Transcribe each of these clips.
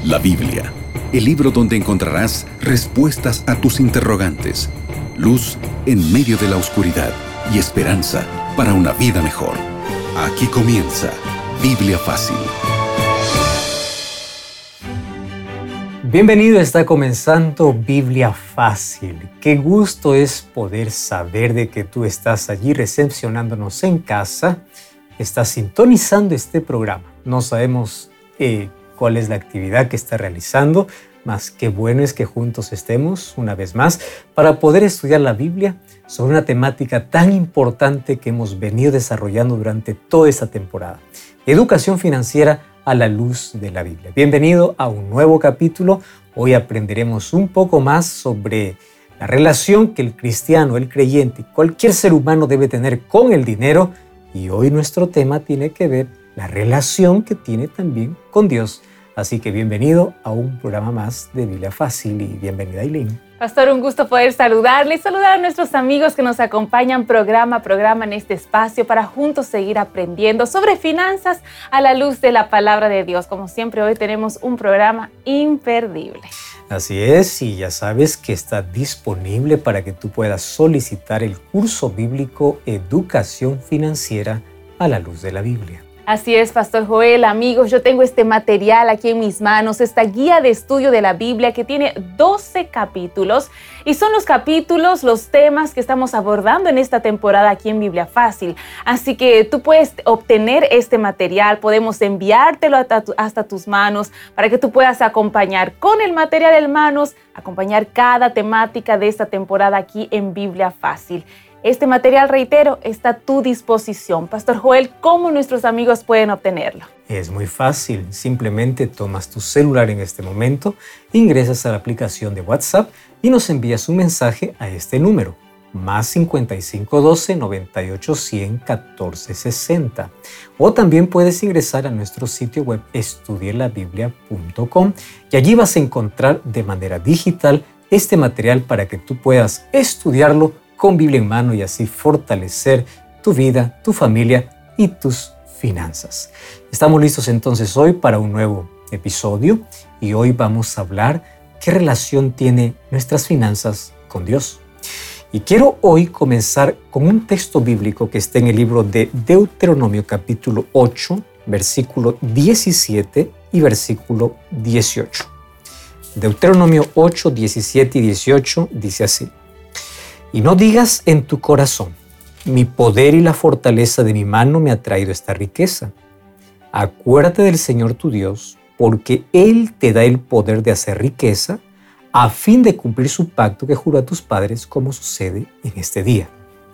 La Biblia, el libro donde encontrarás respuestas a tus interrogantes, luz en medio de la oscuridad y esperanza para una vida mejor. Aquí comienza Biblia Fácil. Bienvenido, está comenzando Biblia Fácil. Qué gusto es poder saber de que tú estás allí recepcionándonos en casa, estás sintonizando este programa. No sabemos cuál es la actividad que está realizando, mas qué bueno es que juntos estemos una vez más para poder estudiar la Biblia sobre una temática tan importante que hemos venido desarrollando durante toda esta temporada: educación financiera a la luz de la Biblia. Bienvenido a un nuevo capítulo. Hoy aprenderemos un poco más sobre la relación que el cristiano, el creyente, cualquier ser humano debe tener con el dinero. Y hoy nuestro tema tiene que ver la relación que tiene también con Dios. Así que bienvenido a un programa más de Biblia Fácil y bienvenida, Aileen. Pastor, un gusto poder saludarle y saludar a nuestros amigos que nos acompañan programa a programa en este espacio para juntos seguir aprendiendo sobre finanzas a la luz de la palabra de Dios. Como siempre, hoy tenemos un programa imperdible. Así es, y ya sabes que está disponible para que tú puedas solicitar el curso bíblico Educación Financiera a la luz de la Biblia. Así es, Pastor Joel, amigos, yo tengo este material aquí en mis manos, esta guía de estudio de la Biblia que tiene 12 capítulos y son los capítulos, los temas que estamos abordando en esta temporada aquí en Biblia Fácil. Así que tú puedes obtener este material, podemos enviártelo hasta tus manos para que tú puedas acompañar con el material en manos, acompañar cada temática de esta temporada aquí en Biblia Fácil. Este material, reitero, está a tu disposición. Pastor Joel, ¿cómo nuestros amigos pueden obtenerlo? Es muy fácil. Simplemente tomas tu celular en este momento, ingresas a la aplicación de WhatsApp y nos envías un mensaje a este número, más 5512 98 100 14 60. O también puedes ingresar a nuestro sitio web estudielabiblia.com y allí vas a encontrar de manera digital este material para que tú puedas estudiarlo con Biblia en mano y así fortalecer tu vida, tu familia y tus finanzas. Estamos listos entonces hoy para un nuevo episodio y hoy vamos a hablar qué relación tiene nuestras finanzas con Dios. Y quiero hoy comenzar con un texto bíblico que está en el libro de Deuteronomio capítulo 8, versículo 17 y versículo 18. Deuteronomio 8, 17 y 18 dice así: Y no digas en tu corazón, mi poder y la fortaleza de mi mano me ha traído esta riqueza. Acuérdate del Señor tu Dios, porque Él te da el poder de hacer riqueza, a fin de cumplir su pacto que juró a tus padres, como sucede en este día.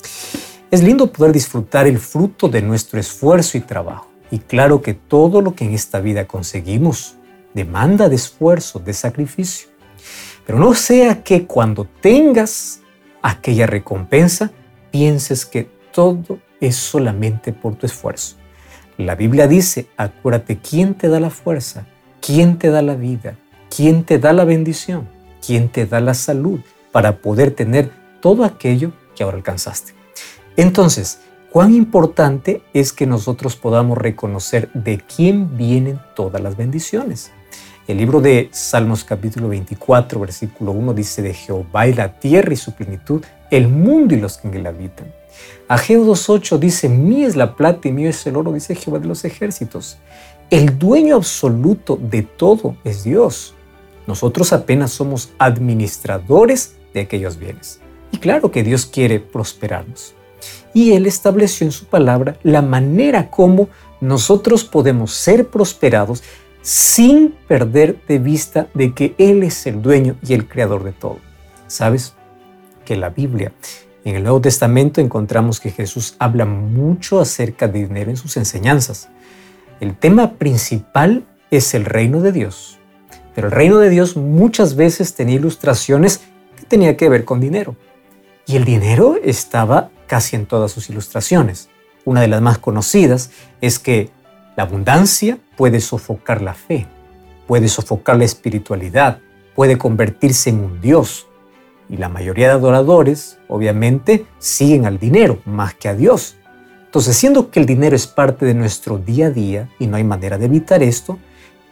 Es lindo poder disfrutar el fruto de nuestro esfuerzo y trabajo. Y claro que todo lo que en esta vida conseguimos demanda de esfuerzo, de sacrificio. Pero no sea que cuando tengas aquella recompensa, pienses que todo es solamente por tu esfuerzo. La Biblia dice: acuérdate quién te da la fuerza, quién te da la vida, quién te da la bendición, quién te da la salud para poder tener todo aquello que ahora alcanzaste. Entonces, cuán importante es que nosotros podamos reconocer de quién vienen todas las bendiciones. El libro de Salmos capítulo 24, versículo 1 dice: de Jehová y la tierra y su plenitud, el mundo y los que en él habitan. Ageo 2.8 dice: mía es la plata y mío es el oro, dice Jehová de los ejércitos. El dueño absoluto de todo es Dios. Nosotros apenas somos administradores de aquellos bienes. Y claro que Dios quiere prosperarnos. Y Él estableció en su palabra la manera como nosotros podemos ser prosperados sin perder de vista de que Él es el dueño y el creador de todo. ¿Sabes? Que la Biblia, en el Nuevo Testamento, encontramos que Jesús habla mucho acerca de dinero en sus enseñanzas. El tema principal es el reino de Dios, pero el reino de Dios muchas veces tenía ilustraciones que tenían que ver con dinero. Y el dinero estaba casi en todas sus ilustraciones. Una de las más conocidas es que la abundancia puede sofocar la fe, puede sofocar la espiritualidad, puede convertirse en un Dios. Y la mayoría de adoradores, obviamente, siguen al dinero más que a Dios. Entonces, siendo que el dinero es parte de nuestro día a día y no hay manera de evitar esto,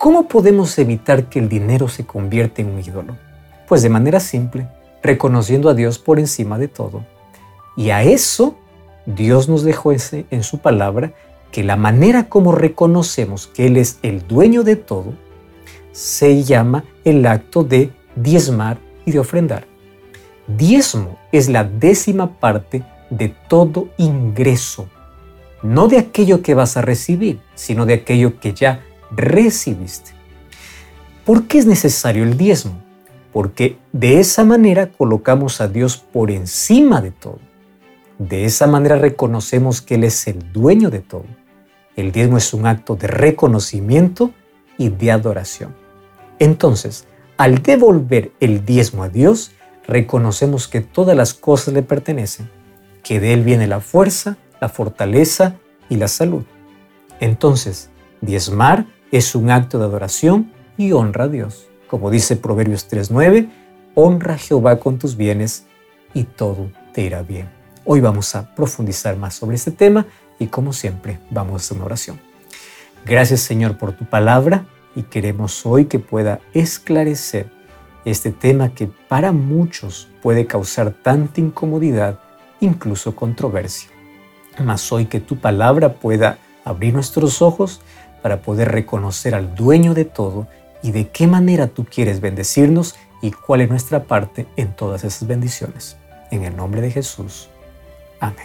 ¿Cómo podemos evitar que el dinero se convierta en un ídolo? Pues de manera simple, reconociendo a Dios por encima de todo. Y a eso Dios nos dejó en su palabra que la manera como reconocemos que Él es el dueño de todo se llama el acto de diezmar y de ofrendar. Diezmo es la 10ª parte de todo ingreso, no de aquello que vas a recibir, sino de aquello que ya recibiste. ¿Por qué es necesario el diezmo? Porque de esa manera colocamos a Dios por encima de todo. De esa manera reconocemos que Él es el dueño de todo. El diezmo es un acto de reconocimiento y de adoración. Entonces, al devolver el diezmo a Dios, reconocemos que todas las cosas le pertenecen, que de Él viene la fuerza, la fortaleza y la salud. Entonces, diezmar es un acto de adoración y honra a Dios. Como dice Proverbios 3:9, honra a Jehová con tus bienes y todo te irá bien. Hoy vamos a profundizar más sobre este tema y como siempre vamos a hacer una oración. Gracias Señor por tu palabra y queremos hoy que pueda esclarecer este tema que para muchos puede causar tanta incomodidad, incluso controversia. Mas hoy que tu palabra pueda abrir nuestros ojos para poder reconocer al dueño de todo y de qué manera tú quieres bendecirnos y cuál es nuestra parte en todas esas bendiciones. En el nombre de Jesús. Amén.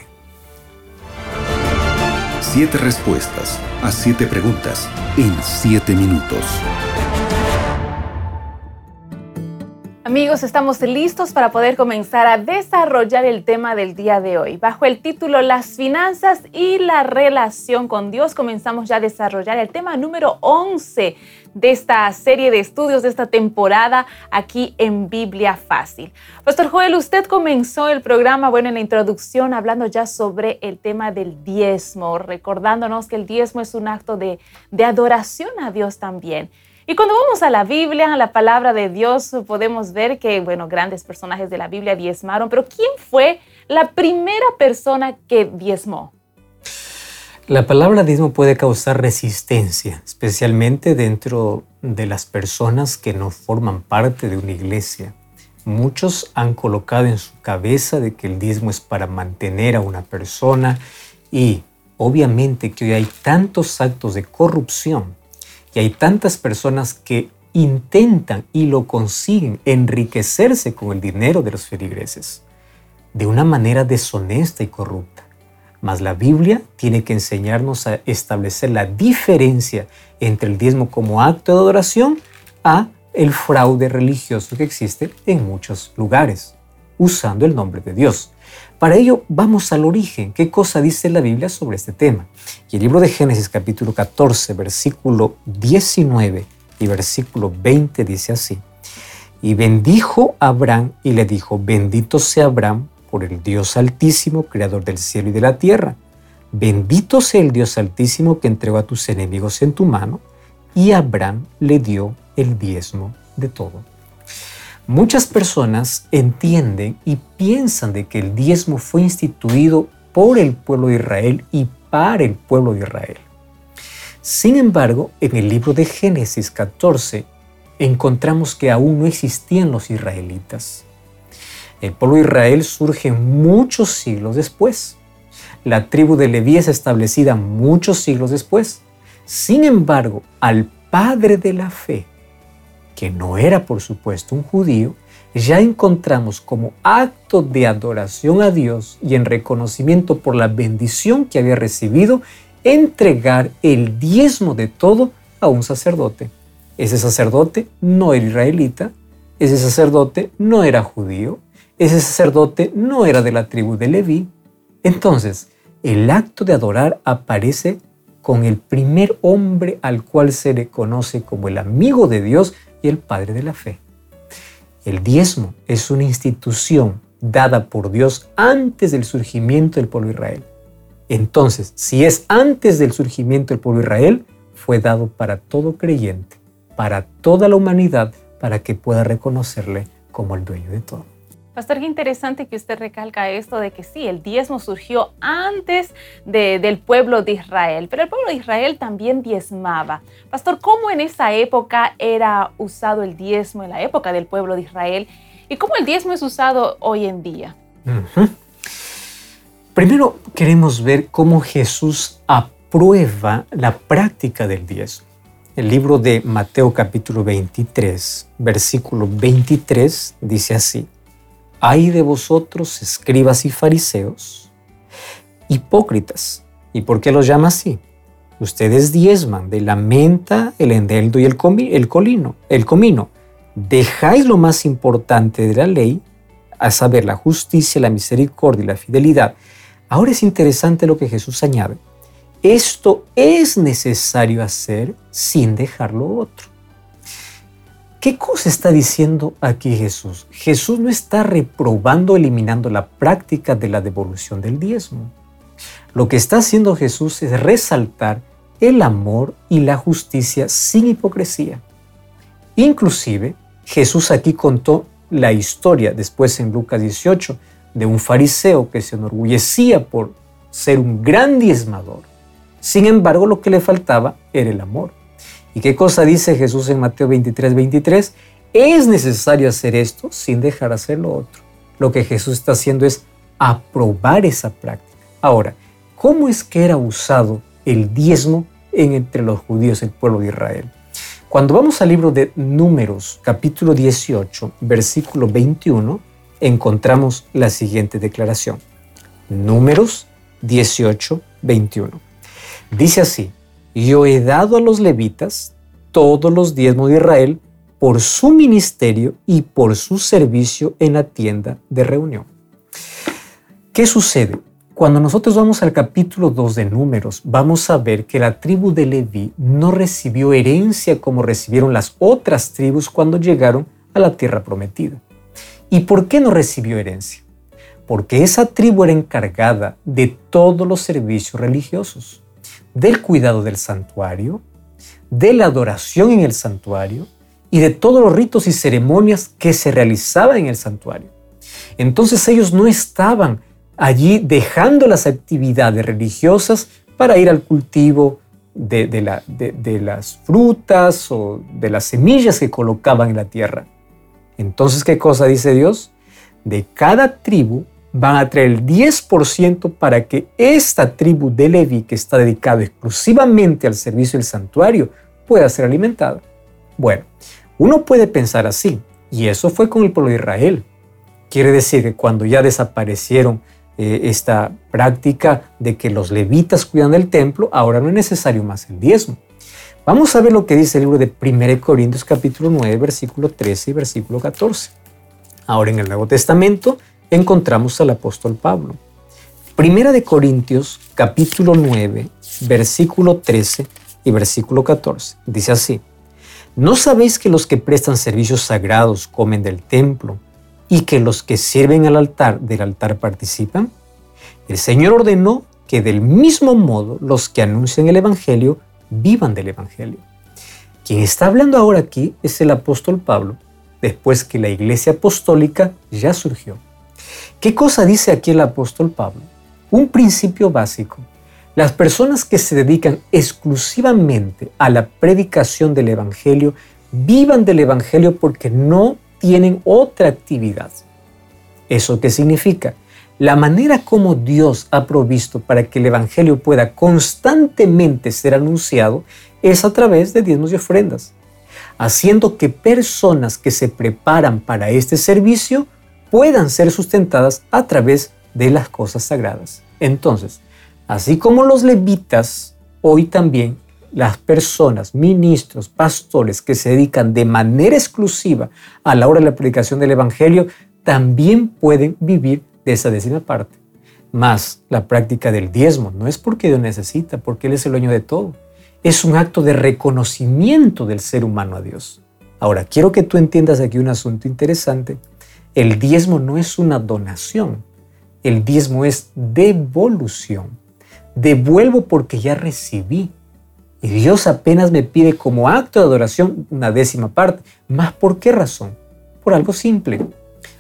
7 respuestas a 7 preguntas en 7 minutos. Amigos, estamos listos para poder comenzar a desarrollar el tema del día de hoy. Bajo el título Las finanzas y la relación con Dios, comenzamos ya a desarrollar el tema número 11 de esta serie de estudios de esta temporada aquí en Biblia Fácil. Pastor Joel, usted comenzó el programa, en la introducción hablando ya sobre el tema del diezmo, recordándonos que el diezmo es un acto de adoración a Dios también. Y cuando vamos a la Biblia, a la palabra de Dios, podemos ver que, grandes personajes de la Biblia diezmaron, pero ¿quién fue la primera persona que diezmó? La palabra diezmo puede causar resistencia, especialmente dentro de las personas que no forman parte de una iglesia. Muchos han colocado en su cabeza de que el diezmo es para mantener a una persona y obviamente que hoy hay tantos actos de corrupción y hay tantas personas que intentan y lo consiguen enriquecerse con el dinero de los feligreses de una manera deshonesta y corrupta. Mas la Biblia tiene que enseñarnos a establecer la diferencia entre el diezmo como acto de adoración a el fraude religioso que existe en muchos lugares, usando el nombre de Dios. Para ello, vamos al origen. ¿Qué cosa dice la Biblia sobre este tema? Y el libro de Génesis, capítulo 14, versículo 19 y versículo 20 dice así: Y bendijo a Abraham y le dijo: Bendito sea Abraham por el Dios Altísimo, creador del cielo y de la tierra. Bendito sea el Dios Altísimo que entregó a tus enemigos en tu mano. Y Abraham le dio el diezmo de todo. Muchas personas entienden y piensan de que el diezmo fue instituido por el pueblo de Israel y para el pueblo de Israel. Sin embargo, en el libro de Génesis 14 encontramos que aún no existían los israelitas. El pueblo de Israel surge muchos siglos después. La tribu de Leví es establecida muchos siglos después. Sin embargo, al padre de la fe, que no era por supuesto un judío, ya encontramos como acto de adoración a Dios y en reconocimiento por la bendición que había recibido, entregar el diezmo de todo a un sacerdote. Ese sacerdote no era israelita, ese sacerdote no era judío, ese sacerdote no era de la tribu de Leví. Entonces, el acto de adorar aparece con el primer hombre al cual se le conoce como el amigo de Dios y el padre de la fe. El diezmo es una institución dada por Dios antes del surgimiento del pueblo de Israel. Entonces, si es antes del surgimiento del pueblo de Israel, fue dado para todo creyente, para toda la humanidad, para que pueda reconocerle como el dueño de todo. Pastor, qué interesante que usted recalca esto de que sí, el diezmo surgió antes del pueblo de Israel, pero el pueblo de Israel también diezmaba. Pastor, ¿cómo en esa época era usado el diezmo en la época del pueblo de Israel y cómo el diezmo es usado hoy en día? Primero queremos ver cómo Jesús aprueba la práctica del diezmo. El libro de Mateo capítulo 23, versículo 23 dice así: «Ay de vosotros, escribas y fariseos, hipócritas». ¿Y por qué los llama así? Ustedes diezman de la menta, el eneldo y el comino. Dejáis lo más importante de la ley, a saber, la justicia, la misericordia y la fidelidad. Ahora es interesante lo que Jesús añade. Esto es necesario hacer sin dejar lo otro. ¿Qué cosa está diciendo aquí Jesús? Jesús no está reprobando, eliminando la práctica de la devolución del diezmo. Lo que está haciendo Jesús es resaltar el amor y la justicia sin hipocresía. Inclusive, Jesús aquí contó la historia, después en Lucas 18, de un fariseo que se enorgullecía por ser un gran diezmador. Sin embargo, lo que le faltaba era el amor. ¿Y qué cosa dice Jesús en Mateo 23, 23? Es necesario hacer esto sin dejar hacer lo otro. Lo que Jesús está haciendo es aprobar esa práctica. Ahora, ¿cómo es que era usado el diezmo entre los judíos, el pueblo de Israel? Cuando vamos al libro de Números, capítulo 18, versículo 21, encontramos la siguiente declaración. Números 18, 21. Dice así: «Yo he dado a los levitas todos los diezmos de Israel por su ministerio y por su servicio en la tienda de reunión». ¿Qué sucede? Cuando nosotros vamos al capítulo 2 de Números, vamos a ver que la tribu de Leví no recibió herencia como recibieron las otras tribus cuando llegaron a la tierra prometida. ¿Y por qué no recibió herencia? Porque esa tribu era encargada de todos los servicios religiosos, del cuidado del santuario, de la adoración en el santuario y de todos los ritos y ceremonias que se realizaban en el santuario. Entonces ellos no estaban allí dejando las actividades religiosas para ir al cultivo de las frutas o de las semillas que colocaban en la tierra. Entonces, ¿qué cosa dice Dios? De cada tribu van a traer el 10% para que esta tribu de Leví, que está dedicada exclusivamente al servicio del santuario, pueda ser alimentada. Bueno, uno puede pensar así, y eso fue con el pueblo de Israel. Quiere decir que cuando ya desaparecieron esta práctica de que los levitas cuidan del templo, ahora no es necesario más el diezmo. Vamos a ver lo que dice el libro de 1 Corintios capítulo 9, versículo 13 y versículo 14. Ahora en el Nuevo Testamento encontramos al apóstol Pablo. 1 Corintios capítulo 9, versículo 13 y versículo 14. Dice así: ¿No sabéis que los que prestan servicios sagrados comen del templo y que los que sirven al altar del altar participan? El Señor ordenó que del mismo modo los que anuncian el Evangelio vivan del Evangelio. Quien está hablando ahora aquí es el apóstol Pablo, después que la iglesia apostólica ya surgió. ¿Qué cosa dice aquí el apóstol Pablo? Un principio básico. Las personas que se dedican exclusivamente a la predicación del Evangelio vivan del Evangelio porque no tienen otra actividad. ¿Eso qué significa? La manera como Dios ha provisto para que el Evangelio pueda constantemente ser anunciado es a través de diezmos y ofrendas, haciendo que personas que se preparan para este servicio puedan ser sustentadas a través de las cosas sagradas. Entonces, así como los levitas, hoy también las personas, ministros, pastores que se dedican de manera exclusiva a la hora de la predicación del Evangelio, también pueden vivir de esa décima parte. Más la práctica del diezmo no es porque Dios necesita, porque Él es el dueño de todo. Es un acto de reconocimiento del ser humano a Dios. Ahora, quiero que tú entiendas aquí un asunto interesante. El diezmo no es una donación. El diezmo es devolución. Devuelvo porque ya recibí. Y Dios apenas me pide como acto de adoración una décima parte. ¿Más por qué razón? Por algo simple.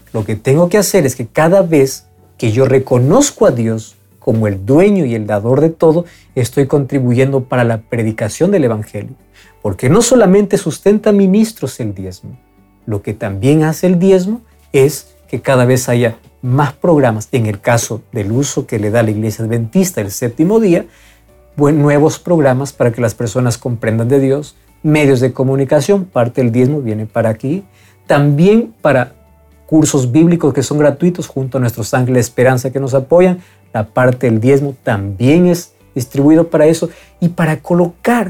Lo que tengo que hacer es que cada vez que yo reconozco a Dios como el dueño y el dador de todo, estoy contribuyendo para la predicación del Evangelio. Porque no solamente sustenta ministros el diezmo, lo que también hace el diezmo es que cada vez haya más programas, en el caso del uso que le da la Iglesia Adventista el séptimo día, nuevos programas para que las personas comprendan de Dios, medios de comunicación, parte del diezmo viene para aquí, también para cursos bíblicos que son gratuitos junto a nuestros ángeles de esperanza que nos apoyan, la parte del diezmo también es distribuido para eso y para colocar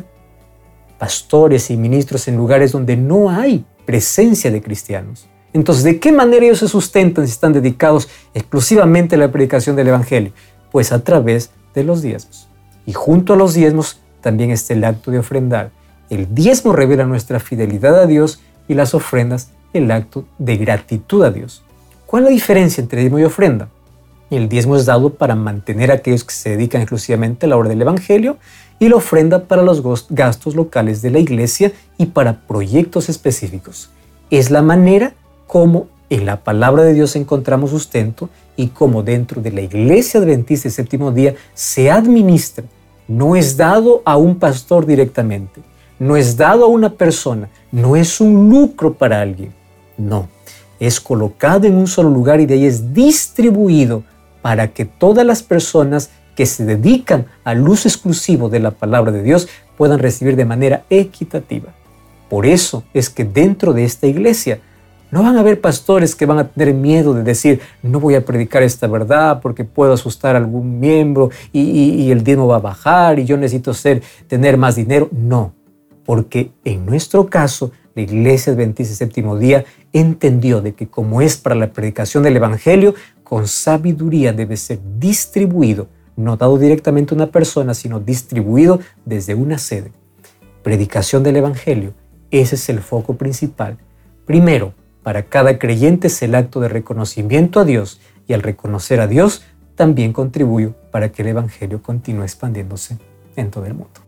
pastores y ministros en lugares donde no hay presencia de cristianos. Entonces, ¿de qué manera ellos se sustentan si están dedicados exclusivamente a la predicación del Evangelio? Pues a través de los diezmos. Y junto a los diezmos también está el acto de ofrendar. El diezmo revela nuestra fidelidad a Dios y las ofrendas el acto de gratitud a Dios. ¿Cuál es la diferencia entre diezmo y ofrenda? El diezmo es dado para mantener a aquellos que se dedican exclusivamente a la obra del Evangelio y la ofrenda para los gastos locales de la iglesia y para proyectos específicos. Es la manera como en la palabra de Dios encontramos sustento y como dentro de la Iglesia Adventista del Séptimo Día se administra. No es dado a un pastor directamente, no es dado a una persona, no es un lucro para alguien. No, es colocado en un solo lugar y de ahí es distribuido para que todas las personas que se dedican al uso exclusivo de la palabra de Dios puedan recibir de manera equitativa. Por eso es que dentro de esta iglesia no van a haber pastores que van a tener miedo de decir no voy a predicar esta verdad porque puedo asustar a algún miembro y el diezmo va a bajar y yo necesito tener más dinero. No, porque en nuestro caso la Iglesia Adventista del Séptimo Día entendió de que como es para la predicación del Evangelio, con sabiduría debe ser distribuido, no dado directamente a una persona, sino distribuido desde una sede. Predicación del Evangelio, ese es el foco principal. Primero, para cada creyente es el acto de reconocimiento a Dios y al reconocer a Dios también contribuyo para que el Evangelio continúe expandiéndose en todo el mundo.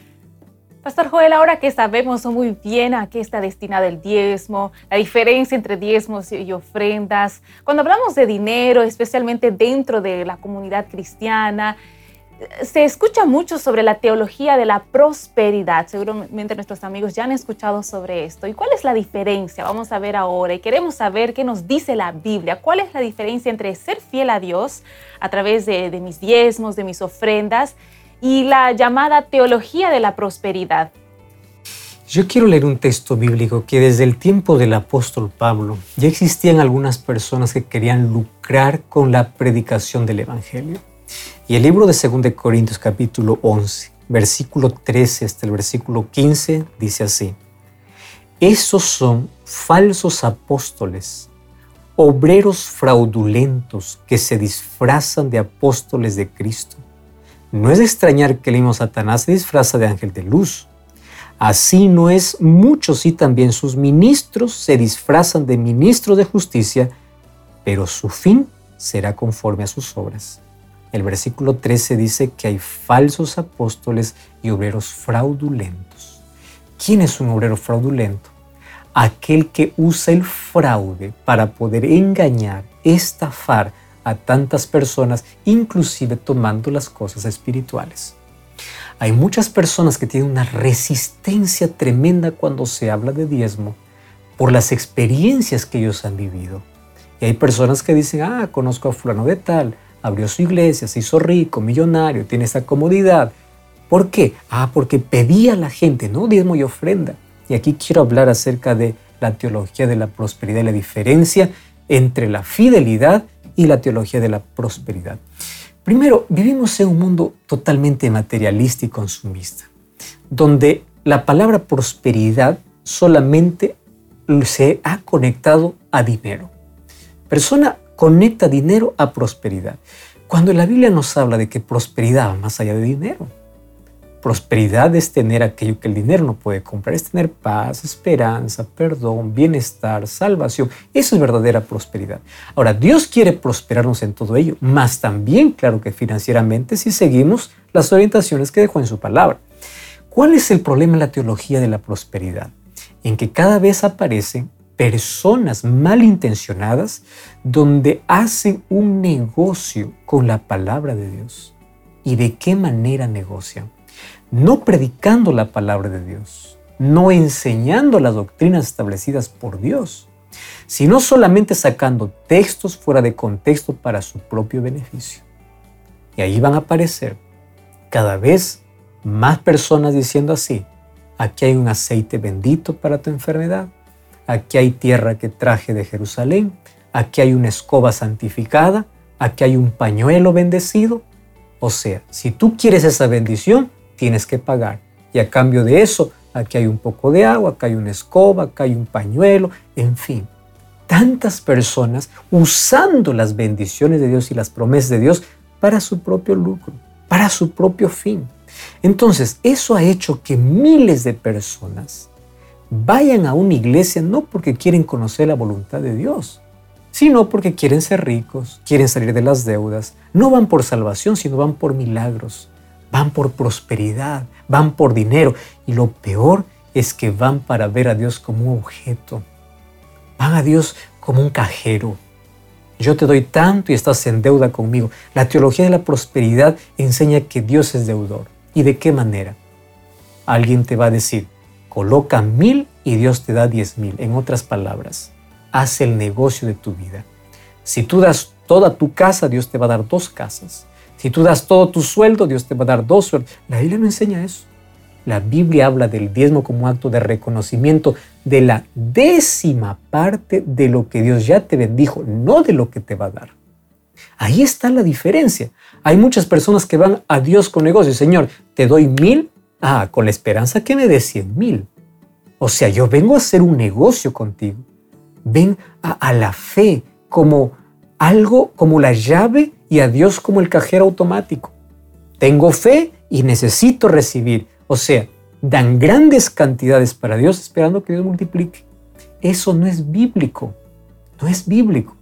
Pastor Joel, ahora que sabemos muy bien a qué está destinado el diezmo, la diferencia entre diezmos y ofrendas, cuando hablamos de dinero, especialmente dentro de la comunidad cristiana, se escucha mucho sobre la teología de la prosperidad. Seguramente nuestros amigos ya han escuchado sobre esto. ¿Y cuál es la diferencia? Vamos a ver ahora y queremos saber qué nos dice la Biblia. ¿Cuál es la diferencia entre ser fiel a Dios a través de mis diezmos, de mis ofrendas y la llamada teología de la prosperidad? Yo quiero leer un texto bíblico que desde el tiempo del apóstol Pablo ya existían algunas personas que querían lucrar con la predicación del Evangelio. Y el libro de 2 Corintios capítulo 11, versículo 13 hasta el versículo 15 dice así: esos son falsos apóstoles, obreros fraudulentos que se disfrazan de apóstoles de Cristo. No es de extrañar que el mismo Satanás se disfraza de ángel de luz. Así no es muchos y también sus ministros se disfrazan de ministros de justicia, pero su fin será conforme a sus obras. El versículo 13 dice que hay falsos apóstoles y obreros fraudulentos. ¿Quién es un obrero fraudulento? Aquel que usa el fraude para poder engañar, estafar a tantas personas, inclusive tomando las cosas espirituales. Hay muchas personas que tienen una resistencia tremenda cuando se habla de diezmo por las experiencias que ellos han vivido. Y hay personas que dicen, conozco a fulano de tal, abrió su iglesia, se hizo rico, millonario, tiene esa comodidad. ¿Por qué? Porque pedía a la gente, ¿no? Diezmo y ofrenda. Y aquí quiero hablar acerca de la teología de la prosperidad y la diferencia entre la fidelidad y la teología de la prosperidad. Primero, vivimos en un mundo totalmente materialista y consumista, donde la palabra prosperidad solamente se ha conectado a dinero. Persona conecta dinero a prosperidad. Cuando la Biblia nos habla de que prosperidad va más allá de dinero. Prosperidad es tener aquello que el dinero no puede comprar, es tener paz, esperanza, perdón, bienestar, salvación. Eso es verdadera prosperidad. Ahora, Dios quiere prosperarnos en todo ello, más también, claro que financieramente, si seguimos las orientaciones que dejó en su palabra. ¿Cuál es el problema en la teología de la prosperidad? En que cada vez aparecen personas malintencionadas donde hacen un negocio con la palabra de Dios. ¿Y de qué manera negocian? No predicando la palabra de Dios, no enseñando las doctrinas establecidas por Dios, sino solamente sacando textos fuera de contexto para su propio beneficio. Y ahí van a aparecer cada vez más personas diciendo así: aquí hay un aceite bendito para tu enfermedad, aquí hay tierra que traje de Jerusalén, aquí hay una escoba santificada, aquí hay un pañuelo bendecido. O sea, si tú quieres esa bendición, tienes que pagar. Y a cambio de eso, aquí hay un poco de agua, acá hay una escoba, acá hay un pañuelo, en fin. Tantas personas usando las bendiciones de Dios y las promesas de Dios para su propio lucro, para su propio fin. Entonces, eso ha hecho que miles de personas vayan a una iglesia no porque quieren conocer la voluntad de Dios, sino porque quieren ser ricos, quieren salir de las deudas. No van por salvación, sino van por milagros, van por prosperidad, van por dinero. Y lo peor es que van para ver a Dios como un objeto. Van a Dios como un cajero. Yo te doy tanto y estás en deuda conmigo. La teología de la prosperidad enseña que Dios es deudor. ¿Y de qué manera? Alguien te va a decir: coloca 1,000 y Dios te da 10,000. En otras palabras, haz el negocio de tu vida. Si tú das toda tu casa, Dios te va a dar 2 casas. Si tú das todo tu sueldo, Dios te va a dar 2 sueldos. La Biblia no enseña eso. La Biblia habla del diezmo como acto de reconocimiento de la 10ª parte de lo que Dios ya te bendijo, no de lo que te va a dar. Ahí está la diferencia. Hay muchas personas que van a Dios con negocios. Señor, te doy 1,000, con la esperanza que me des 100,000. O sea, yo vengo a hacer un negocio contigo. Ven a la fe como algo, como la llave, y a Dios como el cajero automático. Tengo fe y necesito recibir. O sea, dan grandes cantidades para Dios esperando que Dios multiplique. Eso no es bíblico. No es bíblico.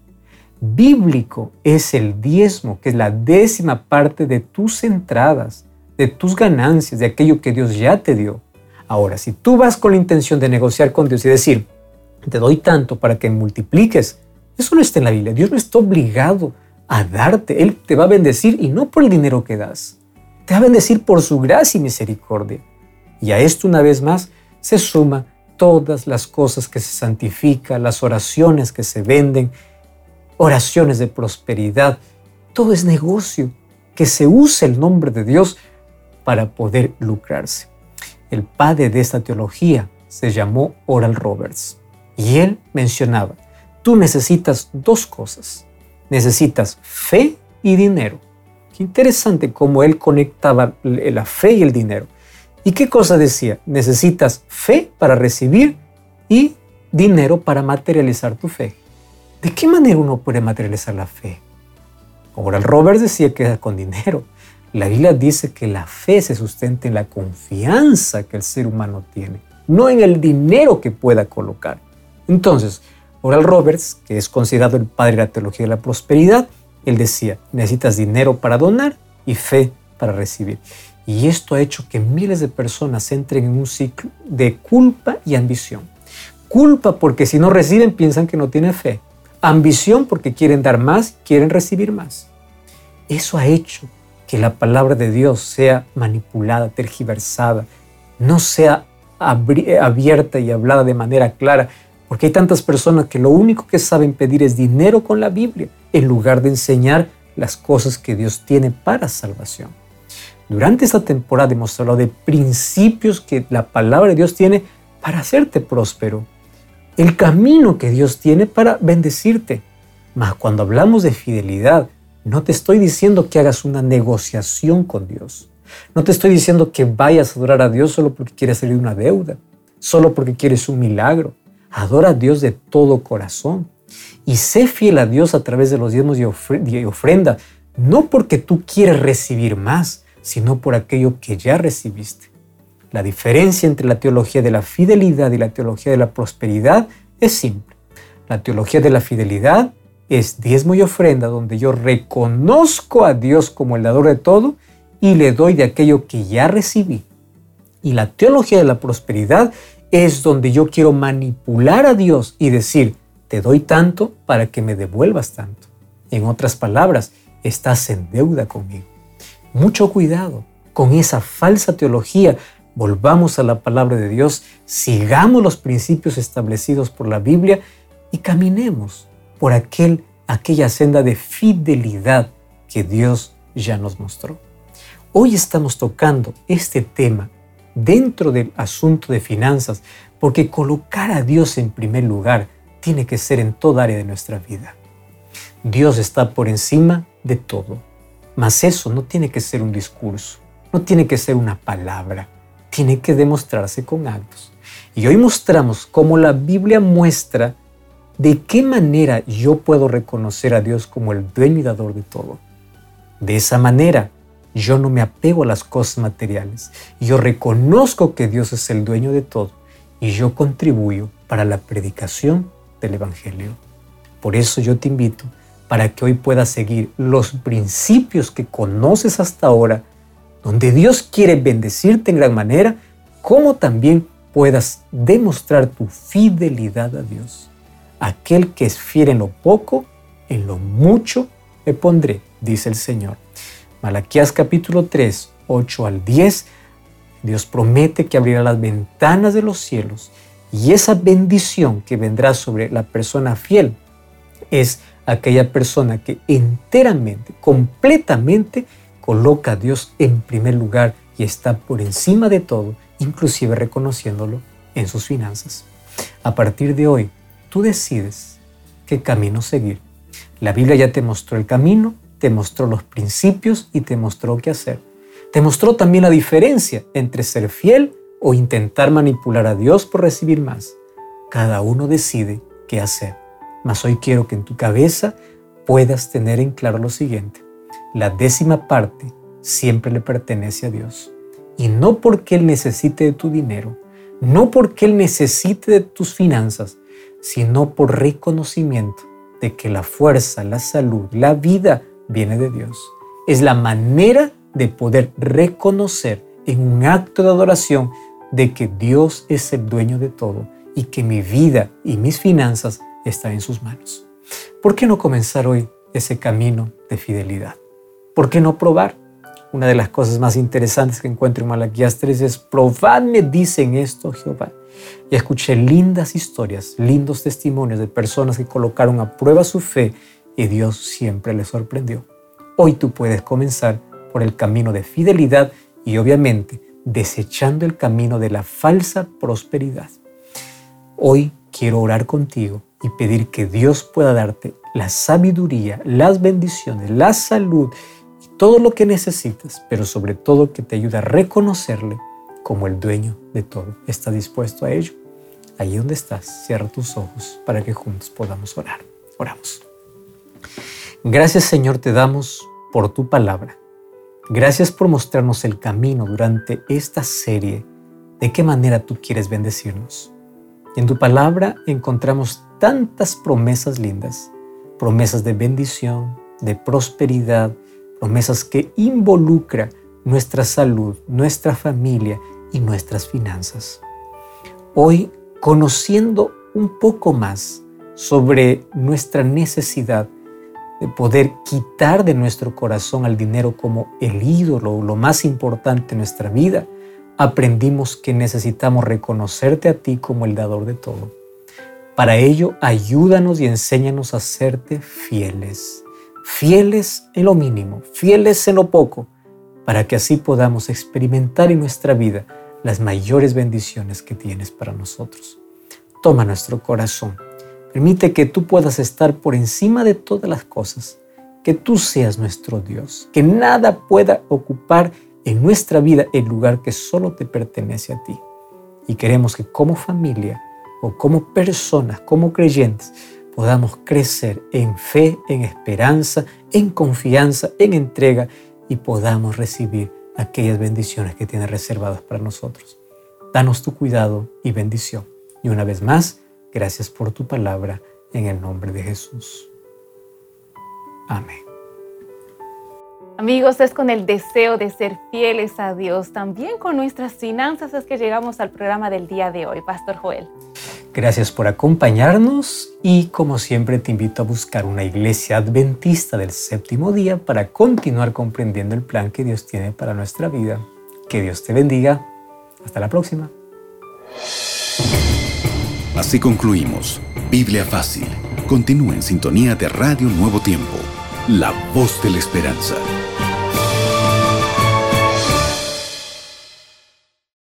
Bíblico es el diezmo, que es la 10ª parte de tus entradas, de tus ganancias, de aquello que Dios ya te dio. Ahora, si tú vas con la intención de negociar con Dios y decir: te doy tanto para que multipliques, eso no está en la Biblia. Dios no está obligado a darte. Él te va a bendecir, y no por el dinero que das. Te va a bendecir por su gracia y misericordia. Y a esto, una vez más, se suman todas las cosas que se santifican, las oraciones que se venden, oraciones de prosperidad. Todo es negocio, que se use el nombre de Dios para poder lucrarse. El padre de esta teología se llamó Oral Roberts, y él mencionaba: tú necesitas 2 cosas. Necesitas fe y dinero. Qué interesante cómo él conectaba la fe y el dinero. ¿Y qué cosa decía? Necesitas fe para recibir y dinero para materializar tu fe. ¿De qué manera uno puede materializar la fe? Oral Roberts decía que era con dinero. La Biblia dice que la fe se sustenta en la confianza que el ser humano tiene, no en el dinero que pueda colocar. Entonces, Oral Roberts, que es considerado el padre de la teología de la prosperidad, él decía: necesitas dinero para donar y fe para recibir. Y esto ha hecho que miles de personas entren en un ciclo de culpa y ambición. Culpa porque si no reciben piensan que no tienen fe. Ambición porque quieren dar más, quieren recibir más. Eso ha hecho que la palabra de Dios sea manipulada, tergiversada, no sea abierta y hablada de manera clara, porque hay tantas personas que lo único que saben pedir es dinero con la Biblia, en lugar de enseñar las cosas que Dios tiene para salvación. Durante esta temporada hemos hablado de principios que la palabra de Dios tiene para hacerte próspero, el camino que Dios tiene para bendecirte. Mas cuando hablamos de fidelidad, no te estoy diciendo que hagas una negociación con Dios. No te estoy diciendo que vayas a adorar a Dios solo porque quieres salir de una deuda, solo porque quieres un milagro. Adora a Dios de todo corazón y sé fiel a Dios a través de los diezmos y ofrenda, no porque tú quieres recibir más, sino por aquello que ya recibiste. La diferencia entre la teología de la fidelidad y la teología de la prosperidad es simple. La teología de la fidelidad es diezmo y ofrenda, donde yo reconozco a Dios como el dador de todo y le doy de aquello que ya recibí. Y la teología de la prosperidad es donde yo quiero manipular a Dios y decir, te doy tanto para que me devuelvas tanto. En otras palabras, estás en deuda conmigo. Mucho cuidado con esa falsa teología. Volvamos a la palabra de Dios, sigamos los principios establecidos por la Biblia y caminemos por aquella senda de fidelidad que Dios ya nos mostró. Hoy estamos tocando este tema dentro del asunto de finanzas, porque colocar a Dios en primer lugar tiene que ser en toda área de nuestra vida. Dios está por encima de todo, mas eso no tiene que ser un discurso, no tiene que ser una palabra, tiene que demostrarse con actos. Y hoy mostramos cómo la Biblia muestra de qué manera yo puedo reconocer a Dios como el dueño y dador de todo. De esa manera, yo no me apego a las cosas materiales. Yo reconozco que Dios es el dueño de todo y yo contribuyo para la predicación del Evangelio. Por eso yo te invito para que hoy puedas seguir los principios que conoces hasta ahora, donde Dios quiere bendecirte en gran manera, como también puedas demostrar tu fidelidad a Dios. Aquel que es fiel en lo poco, en lo mucho me pondré, dice el Señor. Malaquías capítulo 3, 8 al 10, Dios promete que abrirá las ventanas de los cielos y esa bendición que vendrá sobre la persona fiel es aquella persona que enteramente, completamente coloca a Dios en primer lugar y está por encima de todo, inclusive reconociéndolo en sus finanzas. A partir de hoy, tú decides qué camino seguir. La Biblia ya te mostró el camino, te mostró los principios y te mostró qué hacer. Te mostró también la diferencia entre ser fiel o intentar manipular a Dios por recibir más. Cada uno decide qué hacer. Mas hoy quiero que en tu cabeza puedas tener en claro lo siguiente. La 10ª parte siempre le pertenece a Dios. Y no porque Él necesite de tu dinero, no porque Él necesite de tus finanzas, sino por reconocimiento de que la fuerza, la salud, la vida viene de Dios. Es la manera de poder reconocer en un acto de adoración de que Dios es el dueño de todo y que mi vida y mis finanzas están en sus manos. ¿Por qué no comenzar hoy ese camino de fidelidad? ¿Por qué no probar? Una de las cosas más interesantes que encuentro en Malaquías 3 es: probadme, dicen esto Jehová. Y escuché lindas historias, lindos testimonios de personas que colocaron a prueba su fe y Dios siempre les sorprendió. Hoy tú puedes comenzar por el camino de fidelidad y obviamente desechando el camino de la falsa prosperidad. Hoy quiero orar contigo y pedir que Dios pueda darte la sabiduría, las bendiciones, la salud y todo lo que necesitas, pero sobre todo que te ayude a reconocerle como el dueño de todo. ¿Estás dispuesto a ello? Allí donde estás, cierra tus ojos para que juntos podamos orar. Oramos. Gracias, Señor, te damos por tu palabra. Gracias por mostrarnos el camino durante esta serie, de qué manera tú quieres bendecirnos. En tu palabra encontramos tantas promesas lindas, promesas de bendición, de prosperidad, promesas que involucran nuestra salud, nuestra familia y nuestras finanzas. Hoy, conociendo un poco más sobre nuestra necesidad de poder quitar de nuestro corazón al dinero como el ídolo, lo más importante en nuestra vida, aprendimos que necesitamos reconocerte a ti como el dador de todo. Para ello, ayúdanos y enséñanos a serte fieles. Fieles en lo mínimo, fieles en lo poco, para que así podamos experimentar en nuestra vida las mayores bendiciones que tienes para nosotros. Toma nuestro corazón. Permite que tú puedas estar por encima de todas las cosas, que tú seas nuestro Dios, que nada pueda ocupar en nuestra vida el lugar que solo te pertenece a ti. Y queremos que como familia o como personas, como creyentes, podamos crecer en fe, en esperanza, en confianza, en entrega y podamos recibir aquellas bendiciones que tienes reservadas para nosotros. Danos tu cuidado y bendición. Y una vez más, gracias por tu palabra en el nombre de Jesús. Amén. Amigos, es con el deseo de ser fieles a Dios, también con nuestras finanzas, es que llegamos al programa del día de hoy. Pastor Joel. Gracias por acompañarnos y como siempre te invito a buscar una iglesia adventista del séptimo día para continuar comprendiendo el plan que Dios tiene para nuestra vida. Que Dios te bendiga. Hasta la próxima. Así concluimos Biblia Fácil. Continúa en sintonía de Radio Nuevo Tiempo, la voz de la esperanza.